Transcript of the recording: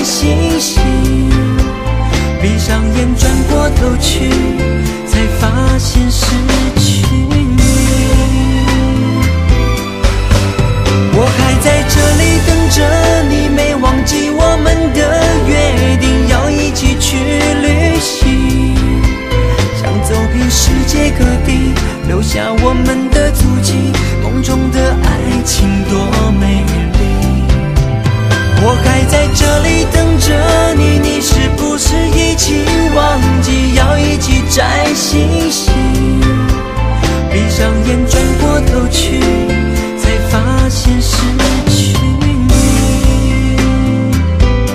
星星，闭上眼转过头去，才发现失去你。我还在这里等着你，没忘记我们的约定，要一起去旅行，想走遍世界各地，留下我们的足迹，梦中的爱情多美丽。我还在这里等着你，你是不是已经忘记要一起摘星星？